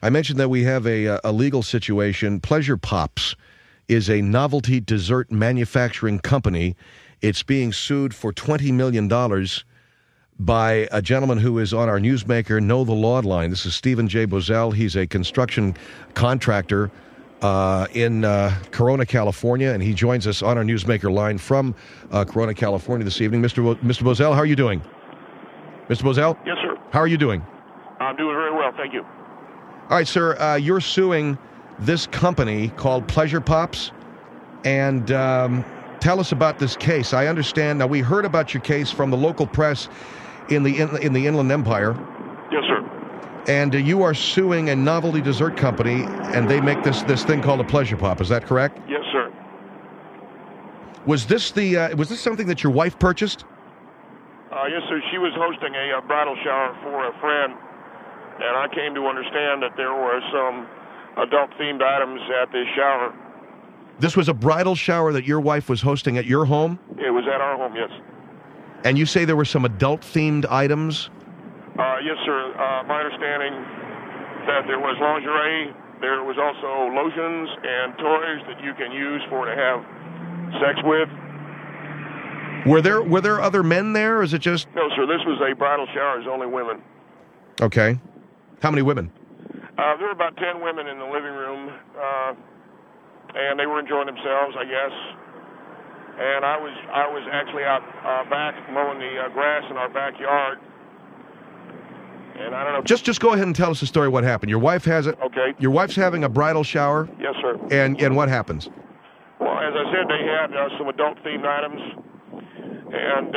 I mentioned that we have a legal situation. Pleasure Pops is a novelty dessert manufacturing company. It's being sued for $20 million by a gentleman who is on our Newsmaker Know the Law line. This is Stephen J. Boesel. He's a construction contractor in Corona, California, and he joins us on our Newsmaker line from Corona, California this evening. Mr. Boesel, how are you doing? Mr. Boesel? Yes, sir. How are you doing? I'm doing very well, thank you. All right, sir, you're suing this company called Pleasure Pops, and tell us about this case. I understand, now we heard about your case from the local press in the Inland Empire. Yes, sir. And you are suing a novelty dessert company, and they make this thing called a Pleasure Pop. Is that correct? Yes, sir. Was this something that your wife purchased? Yes, sir. She was hosting a bridal shower for a friend, and I came to understand that there were some adult-themed items at this shower. This was a bridal shower that your wife was hosting at your home? It was at our home, yes. And you say there were some adult-themed items? Yes, sir. My understanding that there was lingerie, there was also lotions and toys that you can use to have sex with. Were there other men there, or is it just... No, sir. This was a bridal shower. There's only women. Okay. How many women? There were about 10 women in the living room, and they were enjoying themselves, I guess. And I was actually out back mowing the grass in our backyard. And I don't know. Just go ahead and tell us the story. What happened? Your wife has it. Okay. Your wife's having a bridal shower. Yes, sir. And what happens? Well, as I said, they had some adult-themed items, and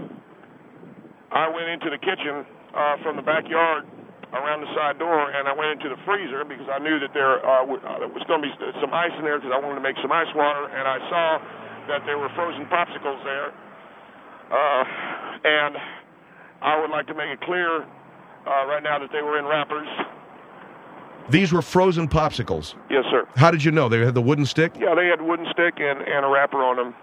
I went into the kitchen from the backyard around the side door, and I went into the freezer because I knew that there was going to be some ice in there because I wanted to make some ice water, and I saw that there were frozen popsicles there, and I would like to make it clear right now that they were in wrappers. These were frozen popsicles? Yes, sir. How did you know? They had the wooden stick? Yeah, they had a wooden stick and a wrapper on them.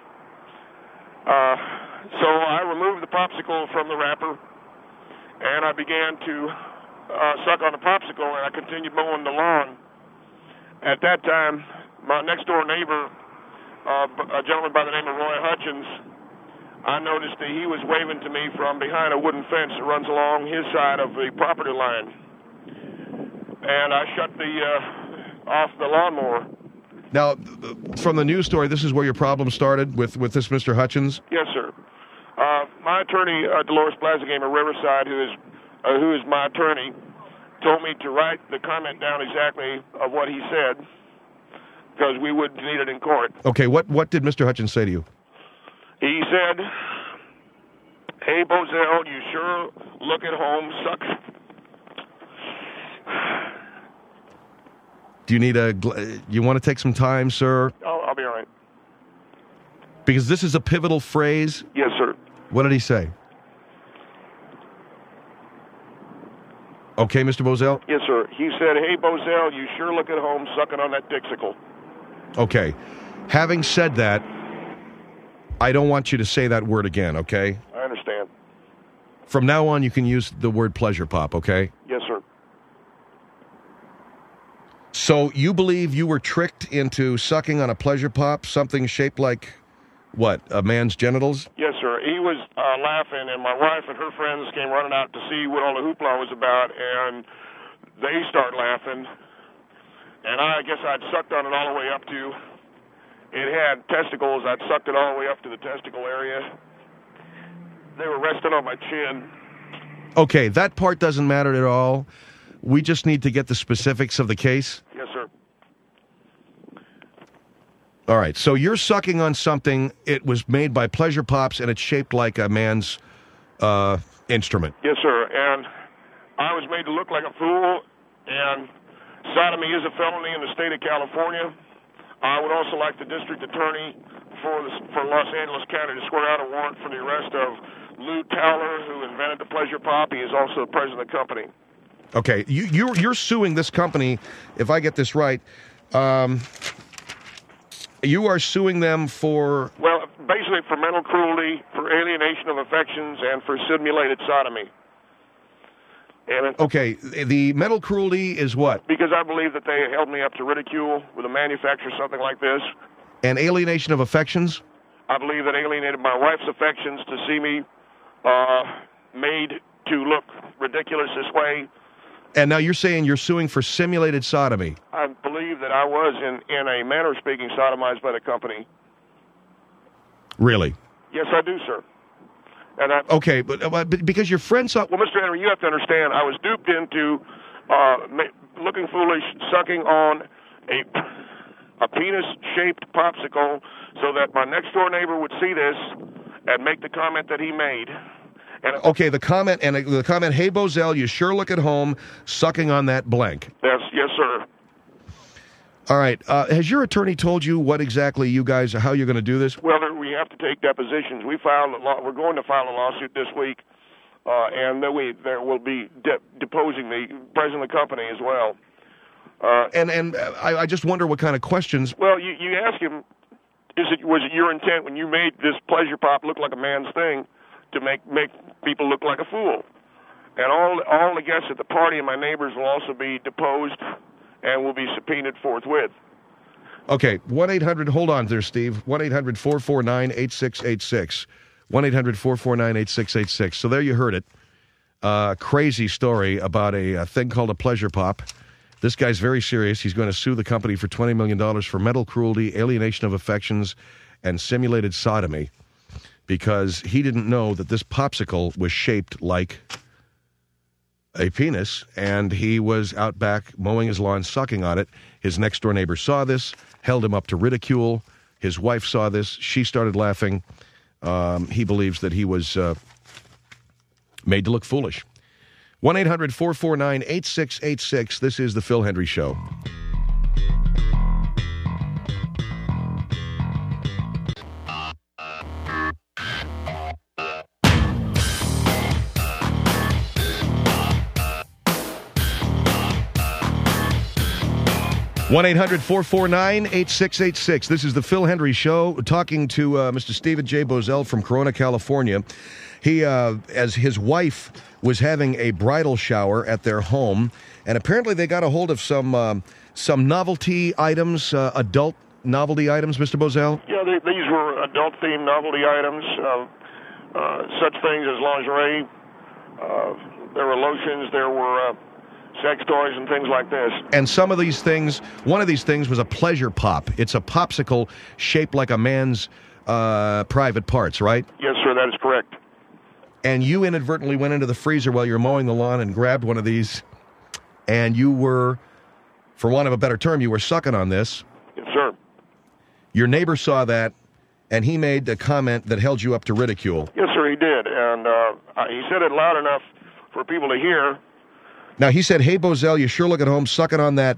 So I removed the popsicle from the wrapper, and I began to suck on the popsicle, and I continued mowing the lawn. At that time, my next-door neighbor, a gentleman by the name of Roy Hutchins, I noticed that he was waving to me from behind a wooden fence that runs along his side of the property line. And I shut off the lawnmower. Now, from the news story, this is where your problem started with this Mr. Hutchins? Yes, sir. My attorney, Dolores Blazagame of Riverside, who is my attorney, told me to write the comment down exactly of what he said because we would need it in court. Okay, what did Mr. Hutchins say to you? He said, "Hey, Boesel, you sure look at home sucks." Do you need you want to take some time, sir? I'll be all right. Because this is a pivotal phrase. Yes, sir. What did he say? Okay, Mr. Boesel? Yes, sir. He said, "Hey, Boesel, you sure look at home sucking on that dixicle." Okay. Having said that, I don't want you to say that word again, okay? I understand. From now on, you can use the word Pleasure Pop, okay? Yes, sir. So you believe you were tricked into sucking on a Pleasure Pop, something shaped like, what, a man's genitals? Yes, sir. He was laughing, and my wife and her friends came running out to see what all the hoopla was about, and they started laughing. And I guess I'd sucked on it all the way up to... It had testicles. I'd sucked it all the way up to the testicle area. They were resting on my chin. Okay, that part doesn't matter at all. We just need to get the specifics of the case. Yes, sir. All right, so you're sucking on something. It was made by Pleasure Pops, and it's shaped like a man's instrument. Yes, sir. And I was made to look like a fool, and sodomy is a felony in the state of California. I would also like the district attorney for Los Angeles County to swear out a warrant for the arrest of Lou Towler, who invented the Pleasure Pop. He is also the president of the company. Okay, you're suing this company, if I get this right. You are suing them for... Well, basically for mental cruelty, for alienation of affections, and for simulated sodomy. And Okay, the mental cruelty is what? because I believe that they held me up to ridicule with a manufacturer, something like this. And alienation of affections? I believe that alienated my wife's affections to see me made to look ridiculous this way. And now you're saying you're suing for simulated sodomy. I believe that I was, in a manner of speaking, sodomized by the company. Really? Yes, I do, sir. And Okay, but because your friend saw... well, Mr. Henry, you have to understand, I was duped into looking foolish, sucking on a penis-shaped popsicle so that my next-door neighbor would see this and make the comment that he made. And Okay, the comment, hey, Bozell, you sure look at home sucking on that blank. yes, sir. All right. Has your attorney told you what exactly how you're going to do this? Well, we have to take depositions. We're going to file a lawsuit this week, and then there will be deposing the president of the company as well. And I just wonder what kind of questions. Well, you ask him, was it your intent when you made this pleasure pop look like a man's thing to make people look like a fool? And all the guests at the party and my neighbors will also be deposed and will be subpoenaed forthwith. Okay, 1-800, hold on there, Steve. 1-800-449-8686. 1-800-449-8686. So there you heard it. Crazy story about a thing called a pleasure pop. This guy's very serious. He's going to sue the company for $20 million for mental cruelty, alienation of affections, and simulated sodomy because he didn't know that this popsicle was shaped like a penis, and he was out back mowing his lawn, sucking on it. His next-door neighbor saw this, held him up to ridicule. His wife saw this. She started laughing. He believes that he was made to look foolish. 1-800-449-8686. This is The Phil Hendry Show. One 1-800-449-8686. This is the Phil Hendry Show. Talking to Mr. Stephen J. Bozell from Corona, California. He, as his wife was having a bridal shower at their home, and apparently they got a hold of some novelty items, adult novelty items, Mr. Bozell? Yeah, these were adult-themed novelty items, such things as lingerie. There were lotions, there were sex toys and things like this. And some of these things, one of these things was a pleasure pop. It's a popsicle shaped like a man's private parts, right? Yes, sir, that is correct. And you inadvertently went into the freezer while you were mowing the lawn and grabbed one of these, and you were, for want of a better term, you were sucking on this. Yes, sir. Your neighbor saw that, and he made a comment that held you up to ridicule. Yes, sir, he did. And he said it loud enough for people to hear. Now, he said, hey, Bozell, you sure look at home sucking on that.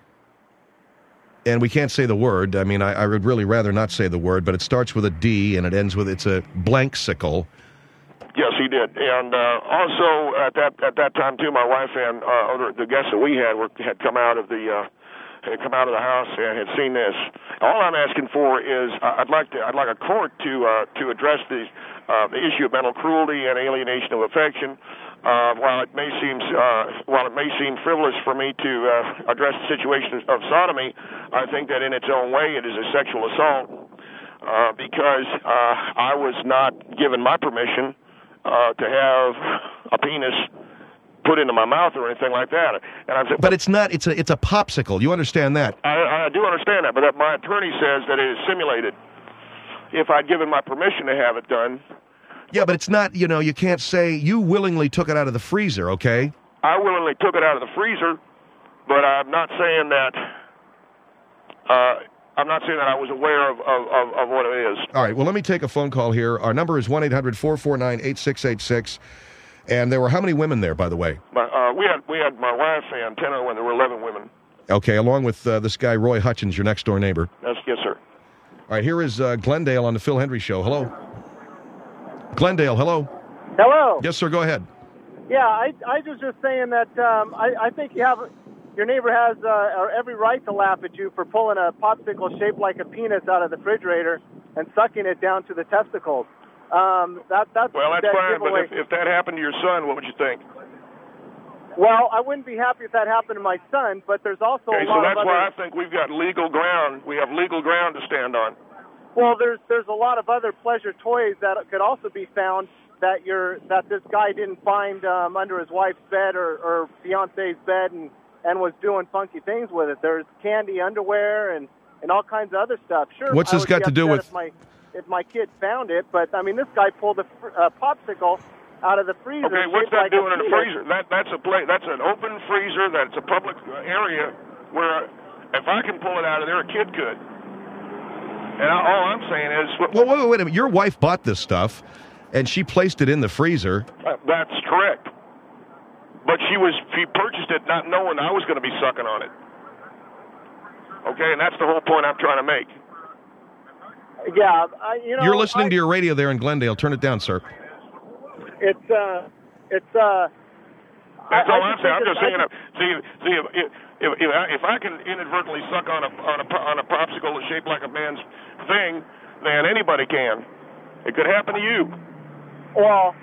And we can't say the word. I mean, I would really rather not say the word, but it starts with a D, and it ends with, it's a blank-sicle. Yes, he did. And also, at that time, too, my wife and the guests that we had had come out of the house and had seen this. All I'm asking for is I'd like a court to address the issue of mental cruelty and alienation of affection. While it may seem frivolous for me to address the situation of sodomy, I think that in its own way it is a sexual assault because I was not given my permission to have a penis put into my mouth or anything like that. And I'm saying, but it's not. It's a popsicle. You understand that? I do understand that, but my attorney says that it is simulated. If I'd given my permission to have it done. Yeah, but it's not. You know, you can't say you willingly took it out of the freezer. Okay. I willingly took it out of the freezer, but I'm not saying that. I'm not saying that I was aware of what it is. All right. Well, let me take a phone call here. Our number is 1-800-449-8686. And there were how many women there, by the way? We had my wife and 10 other women. There were 11 women. Okay, along with this guy, Roy Hutchins, your next-door neighbor. Yes, sir. All right, here is Glendale on the Phil Hendry Show. Hello. Glendale, hello. Hello. Yes, sir, go ahead. Yeah, I was just saying that I think your neighbor has every right to laugh at you for pulling a popsicle shaped like a penis out of the refrigerator and sucking it down to the testicles. That's well, that's fine, but if that happened to your son, what would you think? Well, I wouldn't be happy if that happened to my son, but there's also Okay, a so lot that's of why I other. think we've got legal ground. We have legal ground to stand on. Well, there's a lot of other pleasure toys that could also be found that this guy didn't find under his wife's bed or fiance's bed and was doing funky things with it. There's candy, underwear, and all kinds of other stuff. Sure. What's this got to do with? If my kid found it, but I mean, this guy pulled a popsicle out of the freezer. Okay, what's that shaped like doing a in a penis. freezer? That's an open freezer. That's a public area where if I can pull it out of there, a kid could. And all I'm saying is, Well, wait a minute. Your wife bought this stuff, and she placed it in the freezer. That's correct. But she purchased it not knowing I was going to be sucking on it. Okay, and that's the whole point I'm trying to make. Yeah, You're listening to your radio there in Glendale. Turn it down, sir. It's That's all I'm saying. I'm just saying. See, if I can inadvertently suck on a popsicle that's shaped like a man's thing, then anybody can. It could happen to you. Well,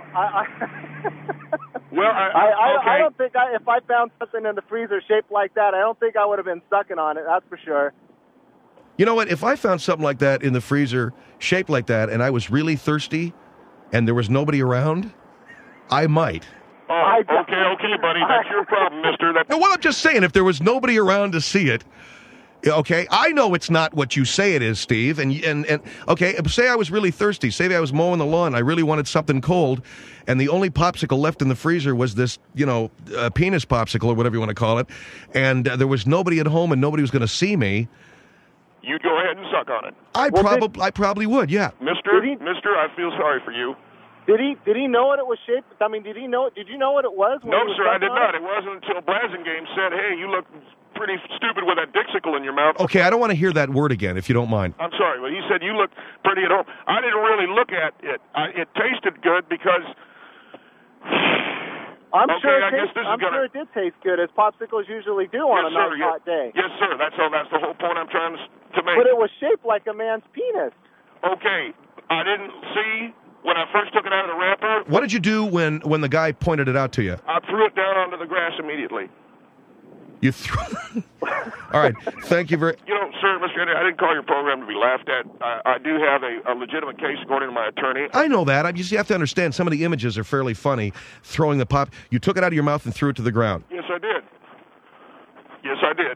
okay. I don't think if I found something in the freezer shaped like that, I don't think I would have been sucking on it. That's for sure. You know what? If I found something like that in the freezer, shaped like that, and I was really thirsty, and there was nobody around, I might. Oh, okay, buddy. That's your problem, mister. No, well, I'm just saying, if there was nobody around to see it, okay, I know it's not what you say it is, Steve, and okay, say I was really thirsty. Say I was mowing the lawn. I really wanted something cold, and the only popsicle left in the freezer was this, penis popsicle or whatever you want to call it, and there was nobody at home and nobody was going to see me. You'd go ahead and suck on it. I probably would, yeah. Mister, I feel sorry for you. Did he know what it was shaped? I mean, did you know what it was? No, sir, I did not. It wasn't until Blasingame said, "Hey, you look pretty stupid with that dixicle in your mouth." Okay, I don't want to hear that word again, if you don't mind. I'm sorry, but he said you look pretty at home. I didn't really look at it. It tasted good because. I'm sure it did taste good, as popsicles usually do on a nice hot day. Yes, sir. That's the whole point I'm trying to make. But it was shaped like a man's penis. Okay, I didn't see when I first took it out of the wrapper. What did you do when the guy pointed it out to you? I threw it down onto the grass immediately. You threw. All right. Thank you very. Sir, Mr. Henry, I didn't call your program to be laughed at. I do have a legitimate case according to my attorney. I know that. You have to understand. Some of the images are fairly funny. Throwing the pop. You took it out of your mouth and threw it to the ground. Yes, I did. Yes, I did.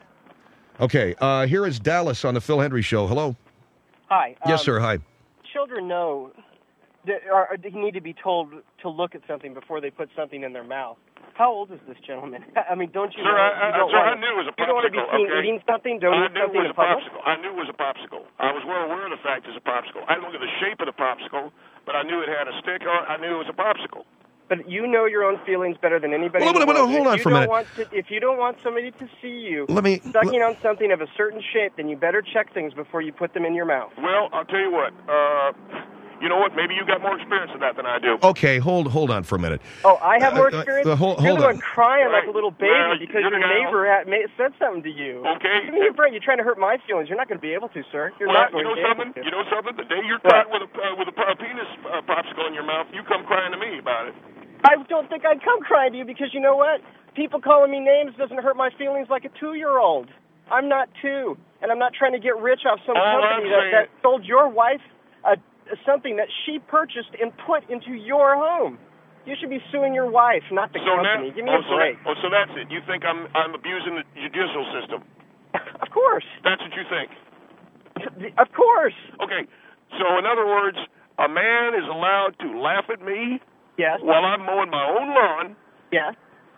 Okay. Here is Dallas on the Phil Hendry Show. Hello. Hi. Yes, sir. Hi. Children know that they need to be told to look at something before they put something in their mouth. How old is this gentleman? I mean, don't you know? I knew it was a popsicle. You don't want to be seen eating something? Don't eat something in public? I knew it was a popsicle. I was well aware of the fact it was a popsicle. I didn't look at the shape of the popsicle, but I knew it had a stick on it. I knew it was a popsicle. But you know your own feelings better than anybody else. Hold on for a minute. If you don't want somebody to see you sucking on something of a certain shape, then you better check things before you put them in your mouth. Well, I'll tell you what. You know what? Maybe you got more experience in that than I do. Okay, hold on for a minute. Oh, I have more experience? You're the one crying like a little baby because your neighbor said something to you. Okay. Give me a break. You're trying to hurt my feelings. You're not going to be able to, sir. You're not going to be able to. You know something? The day you're caught with a penis popsicle in your mouth, you come crying to me about it. I don't think I'd come crying to you because you know what? People calling me names doesn't hurt my feelings like a 2-year-old. I'm not 2, and I'm not trying to get rich off some company that sold your wife something that she purchased and put into your home. You should be suing your wife, not the company. Give me a break. So that's it. You think I'm abusing the judicial system? Of course. That's what you think? Of course. Okay. So in other words, a man is allowed to laugh at me while I'm mowing my own lawn. Yeah.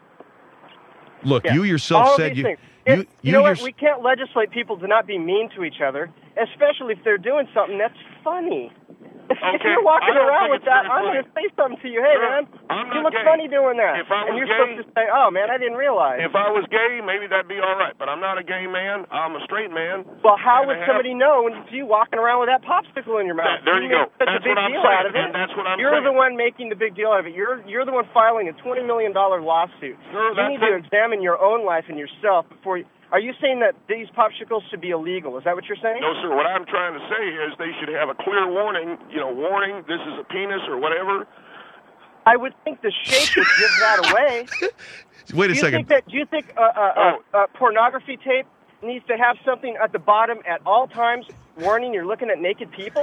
Look, you yourself said you know what? We can't legislate people to not be mean to each other, especially if they're doing something that's funny. If you're walking around with that, I'm going to say something to you. Hey, man, you look funny doing that. And you're supposed to say, oh, man, I didn't realize. If I was gay, maybe that'd be all right. But I'm not a gay man. I'm a straight man. Well, how would somebody know when it's you walking around with that popsicle in your mouth? There you go. That's a big deal out of it. And that's what I'm saying. You're the one making the big deal out of it. You're the one filing a $20 million lawsuit. You need to examine your own life and yourself before you... Are you saying that these popsicles should be illegal? Is that what you're saying? No, sir. What I'm trying to say is they should have a clear warning, warning, this is a penis or whatever. I would think the shape would give that away. Wait a second. Do you think pornography tape needs to have something at the bottom at all times warning you're looking at naked people?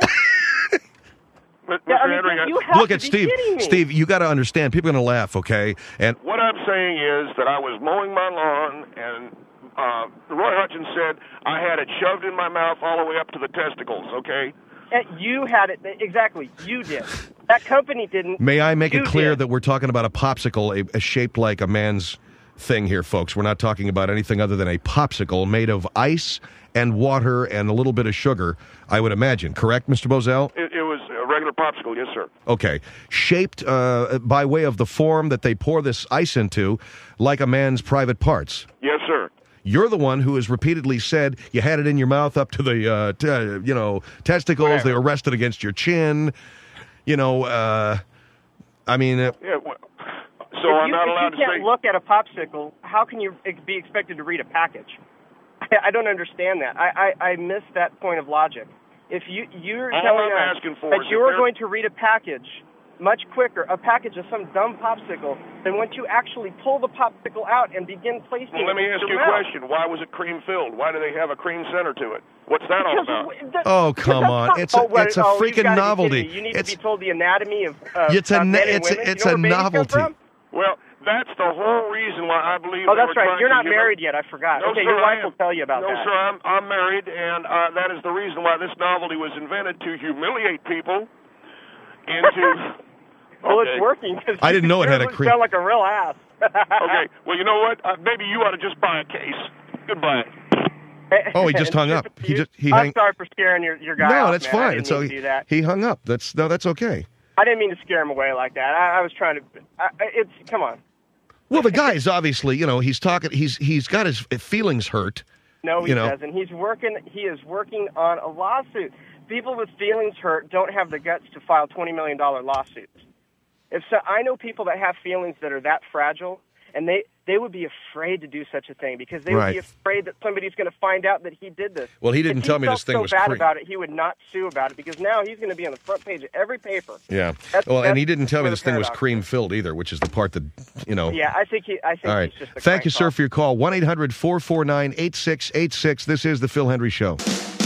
You have Look to at be Steve. kidding me. Steve, you got to understand. People are going to laugh, okay? And what I'm saying is that I was mowing my lawn, and Roy Hutchins said I had it shoved in my mouth all the way up to the testicles, okay? And you had it. Exactly. You did. That company didn't. may I make it clear did. that we're talking about a popsicle, a shaped like a man's thing here, folks. We're not talking about anything other than a popsicle made of ice and water and a little bit of sugar, I would imagine. Correct, Mr. Bozell? It was a regular popsicle, yes, sir. Okay. Shaped by way of the form that they pour this ice into, like a man's private parts. Yes, sir. You're the one who has repeatedly said you had it in your mouth up to the, testicles. Whatever. They were rested against your chin. Yeah, so I'm not allowed to If you can't look at a popsicle, how can you be expected to read a package? I don't understand that. I miss that point of logic. If you're all telling I'm us asking for that is you're if going to read a package much quicker, a package of some dumb popsicle, than once you actually pull the popsicle out and begin placing Well, let me ask you a question. Why was it cream filled? Why do they have a cream center to it? What's that all about? Oh, come on. It's a freaking novelty. You need to be told the anatomy of it's men and women. It's you know a where babies come novelty. from? Well, that's the whole reason why I believe. Oh, they that's were right. trying You're to not give married them- yet. I forgot. No, Okay, sir, your wife I am. will tell you about no, that. No, sir, I'm married, and that is the reason why this novelty was invented, to humiliate people into. Well, Okay. it's working. I didn't know it had a cream. Sound like a real ass. Okay. Well, you know what? Maybe you ought to just buy a case. Goodbye. Oh, he just hung up. I'm sorry for scaring your guy. No, off, that's man. fine. I didn't mean to do that. He hung up. That's okay. I didn't mean to scare him away like that. I was trying to. Come on. Well, the guy is obviously, he's talking. He's got his feelings hurt. No, he doesn't. He is working on a lawsuit. People with feelings hurt don't have the guts to file $20 million lawsuits. I know people that have feelings that are that fragile, and they would be afraid to do such a thing because they would be afraid that somebody's going to find out that he did this. Well, he didn't tell me this thing was so bad about it, he would not sue about it because now he's going to be on the front page of every paper. Yeah. Well, and he didn't tell me this thing was cream filled either, which is the part that Yeah, I think All right. he's just a Thank you, sir, crank for your call. 1-800-449-8686. This is the Phil Hendry Show.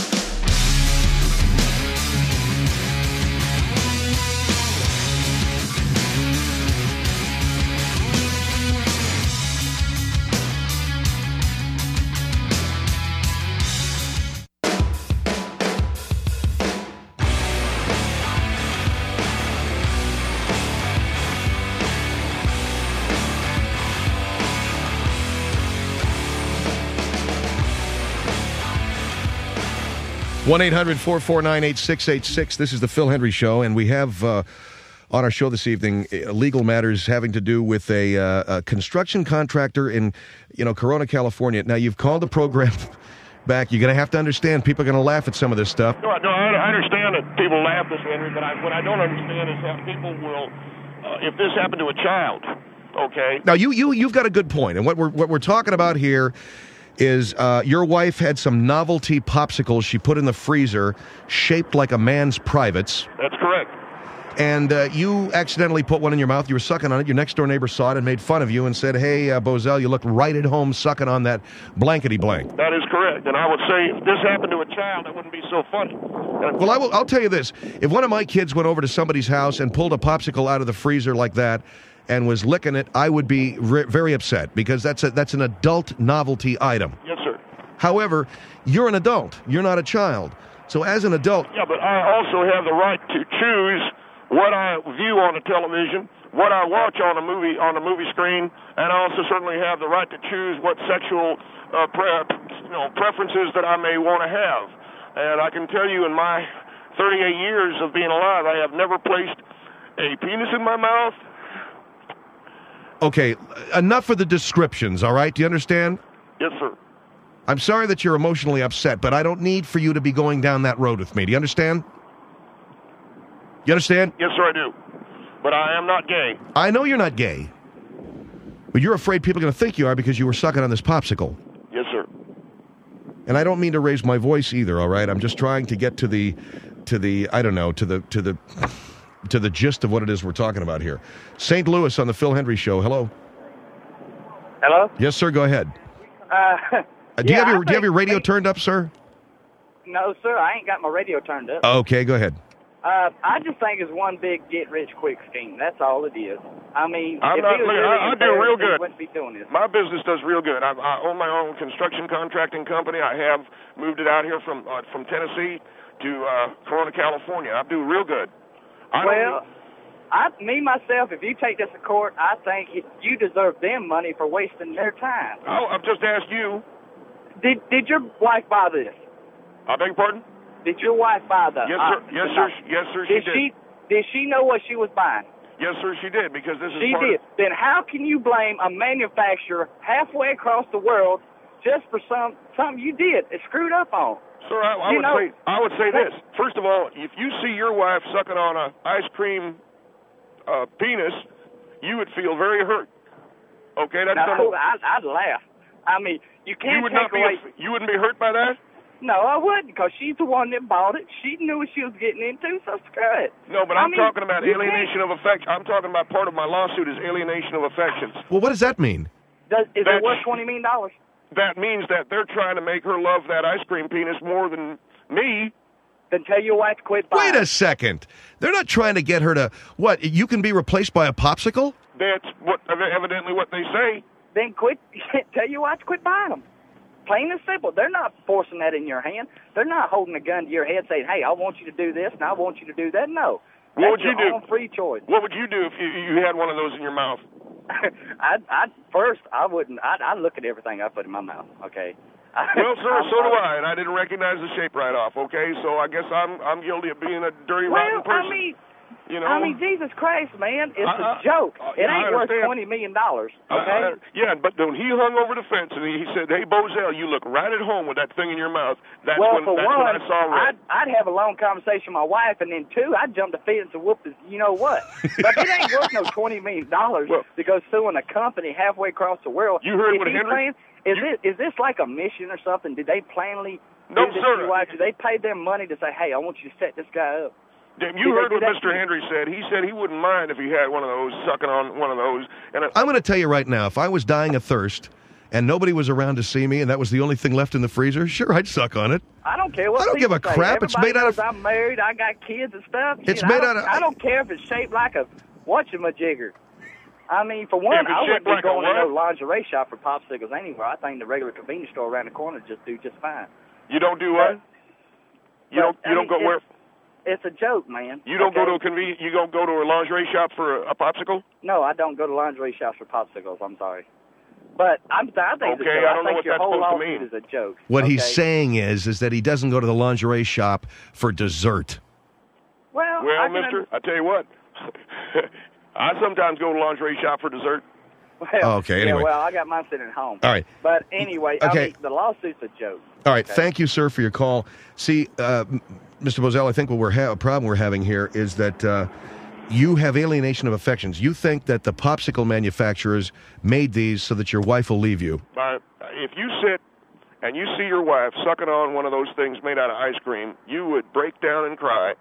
One 1-800-449-8686. This is the Phil Hendry Show, and we have on our show this evening legal matters having to do with a construction contractor in Corona, California. Now, you've called the program back. You're going to have to understand people are going to laugh at some of this stuff. No, I understand that people laugh at this, Henry, but what I don't understand is how people will, if this happened to a child, okay? Now, you've got a good point, and what we're talking about here is your wife had some novelty popsicles she put in the freezer shaped like a man's privates. That's correct. And you accidentally put one in your mouth. You were sucking on it. Your next-door neighbor saw it and made fun of you and said, hey, Bozell, you look right at home sucking on that blankety-blank. That is correct. And I would say if this happened to a child, it wouldn't be so funny. Well, I'll tell you this. If one of my kids went over to somebody's house and pulled a popsicle out of the freezer like that and was licking it, I would be very upset because that's an adult novelty item. Yes, sir. However, you're an adult. You're not a child. So as an adult... Yeah, but I also have the right to choose what I view on the television, what I watch on a movie screen, and I also certainly have the right to choose what sexual preferences that I may want to have. And I can tell you in my 38 years of being alive, I have never placed a penis in my mouth. Okay, enough of the descriptions, all right? Do you understand? Yes, sir. I'm sorry that you're emotionally upset, but I don't need for you to be going down that road with me. Do you understand? You understand? Yes, sir, I do. But I am not gay. I know you're not gay. But you're afraid people are going to think you are because you were sucking on this popsicle. Yes, sir. And I don't mean to raise my voice either, all right? I'm just trying to get to the to the gist of what it is we're talking about here. St. Louis on the Phil Hendry Show. Hello. Hello? Yes, sir. Go ahead. Do you have your radio turned up, sir? No, sir. I ain't got my radio turned up. Okay, go ahead. I just think it's one big get-rich-quick scheme. That's all it is. I mean, I do real good. Wouldn't be doing this. My business does real good. I own my own construction contracting company. I have moved it out here from Tennessee to Corona, California. I do real good. Myself, if you take this to court, I think you deserve them money for wasting their time. Oh, I've just asked you. Did your wife buy this? I beg your pardon? Did your wife buy the? Yes, sir. Yes, sir. She did. Did she know what she was buying? Yes, sir. She did because this is. She did. Then how can you blame a manufacturer halfway across the world just for something you did? It's screwed up on. Sir, I would say this. First of all, if you see your wife sucking on a ice cream penis, you would feel very hurt. Okay, that's I'd laugh. I mean, you can't you wouldn't be hurt by that? No, I wouldn't, because she's the one that bought it. She knew what she was getting into, so screw it. No, but I'm talking about alienation of affection. I'm talking about part of my lawsuit is alienation of affections. Well, what does that mean? Is it worth $20 million? That means that they're trying to make her love that ice cream penis more than me. Then tell your wife to quit buying. Wait a second. They're not trying to get her to, what, you can be replaced by a popsicle? That's evidently what they say. Then tell your wife to quit buying them. Plain and simple. They're not forcing that in your hand. They're not holding a gun to your head saying, hey, I want you to do this and I want you to do that. No. What would you do? Own free choice. What would you do if you had one of those in your mouth? I wouldn't. I'd look at everything I put in my mouth, okay? Well, sir, so do I, and I didn't recognize the shape right off, okay? So I guess I'm guilty of being a dirty, rotten person. I mean, Jesus Christ, man, it's a joke. It ain't worth $20 million, okay? Yeah, but when he hung over the fence and he said, hey, Bozell, you look right at home with that thing in your mouth, that's when I saw red. I'd have a long conversation with my wife, and then, two, I'd jump the fence and whoop the you-know-what. But it ain't worth no $20 million to go suing a company halfway across the world. You heard what Henry... Is this like a mission or something? Did they plainly do this to your wife? Did they pay them money to say, hey, I want you to set this guy up? You heard what Mr. Hendry said. He said he wouldn't mind if he had one of those, sucking on one of those. And I'm going to tell you right now, if I was dying of thirst and nobody was around to see me and that was the only thing left in the freezer, sure, I'd suck on it. I don't care what I don't give a crap. It's made out of... I'm married. I got kids and stuff. It's made out of... I don't care if it's shaped like a whatchamajigger. I mean, for one, I wouldn't be going to no lingerie shop for popsicles anywhere. I think the regular convenience store around the corner just fine. You don't do what? You don't go where? It's a joke, man. You don't go to You don't go to a lingerie shop for a popsicle? No, I don't go to lingerie shops for popsicles. I'm sorry, but I think it's a joke. I don't know what that's supposed to mean. Is a joke. What he's saying is that he doesn't go to the lingerie shop for dessert. Well, mister, I tell you what. I sometimes go to lingerie shop for dessert. Well, okay, anyway. Yeah, well, I got mine sitting at home. All right. But anyway, okay. I mean, the lawsuit's a joke. All right. Okay. Thank you, sir, for your call. See, Mr. Bozell, I think a problem we're having here is that you have alienation of affections. You think that the popsicle manufacturers made these so that your wife will leave you. If you sit and you see your wife sucking on one of those things made out of ice cream, you would break down and cry.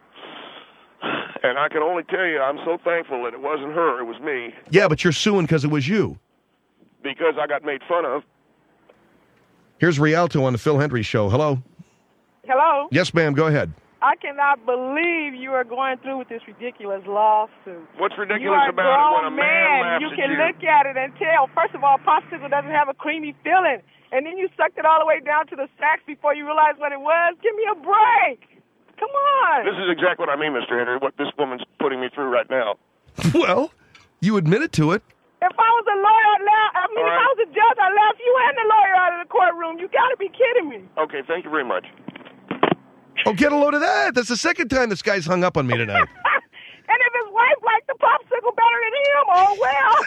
And I can only tell you, I'm so thankful that it wasn't her, it was me. Yeah, but you're suing because it was you. Because I got made fun of. Here's Rialto on the Phil Hendry Show. Hello? Hello? Yes, ma'am, go ahead. I cannot believe you are going through with this ridiculous lawsuit. What's ridiculous about it when a man laughs you at can look at it and tell. First of all, popsicle doesn't have a creamy filling. And then you sucked it all the way down to the sacks before you realized what it was. Give me a break. Come on. This is exactly what I mean, Mr. Henry, what this woman's putting me through right now. Well, you admitted to it. If I was a lawyer, if I was a judge, I left you and the lawyer out of the courtroom. You got to be kidding me. Okay, thank you very much. Oh, get a load of that. That's the second time this guy's hung up on me tonight. And if his wife liked the popsicle better than him, oh,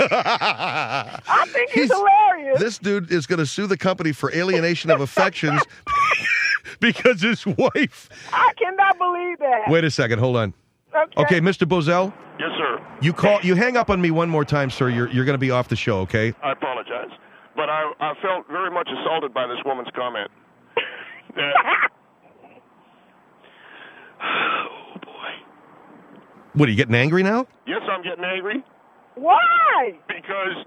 well. I think he's hilarious. This dude is going to sue the company for alienation of affections because his wife... I cannot believe that. Wait a second. Hold on. Okay, Mr. Bozell? Yes, sir. You hang up on me one more time, sir. You're going to be off the show, okay? I apologize. But I felt very much assaulted by this woman's comment. Oh, boy. What, are you getting angry now? Yes, I'm getting angry. Why? Because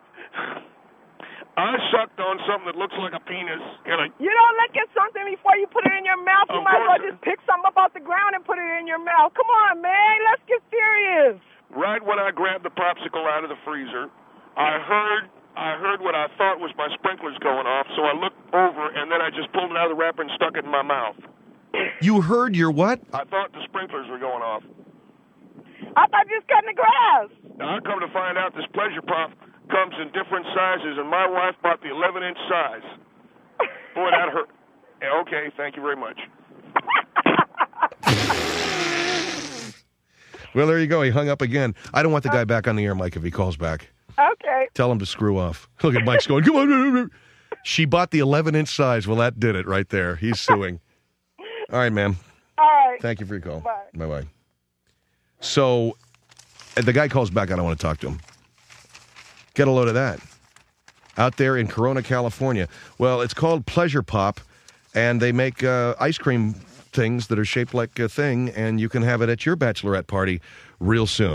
I sucked on something that looks like a penis, and You don't look at something before you put it in your mouth. You might as well just pick something up off the ground and put it in your mouth. Come on, man. Let's get serious. Right when I grabbed the popsicle out of the freezer, I heard what I thought was my sprinklers going off, so I looked over, and then I just pulled it out of the wrapper and stuck it in my mouth. You heard your what? I thought the sprinklers were going off. I thought you was cutting the grass. Now, I come to find out this Pleasure Pop comes in different sizes, and my wife bought the 11-inch size. Boy, that hurt. Okay, thank you very much. Well, there you go. He hung up again. I don't want the guy back on the air, Mike, if he calls back. Okay. Tell him to screw off. Look at Mike's going, come on. She bought the 11-inch size. Well, that did it right there. He's suing. All right, ma'am. All right. Thank you for your call. Bye. Bye-bye. So the guy calls back. I don't want to talk to him. Get a load of that. Out there in Corona, California. Well, it's called Pleasure Pop, and they make ice cream things that are shaped like a thing, and you can have it at your bachelorette party real soon.